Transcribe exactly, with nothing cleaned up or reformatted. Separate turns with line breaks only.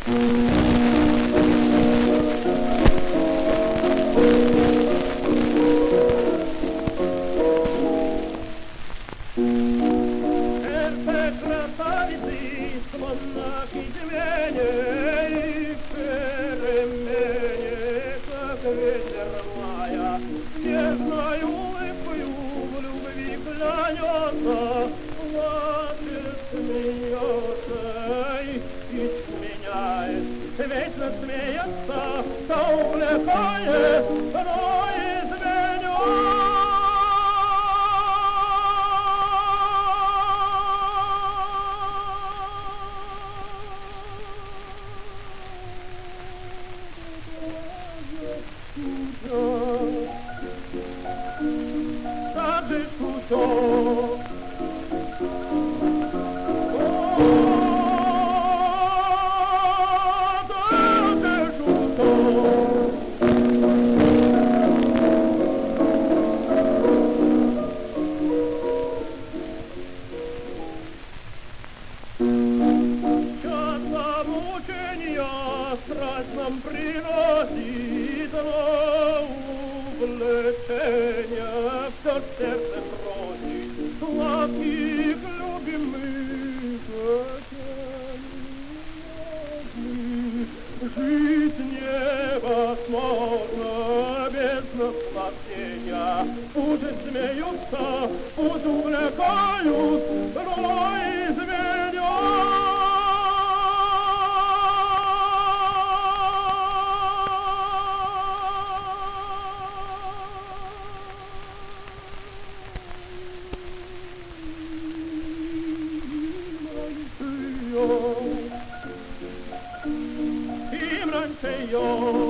Монах измене и перемене, как ветер мая, нежной улыбкою в любви клянется, плачет, смеется и сменяет, вечно смеется, то увлекает, но изменяет. Так же шуток. Страсть нам приносит увлечение, все сердце просит сладких любимых хотений. Жить невозможно без наслаждения, пусть смеются, пусть увлекают, но изменят. Imran Seyo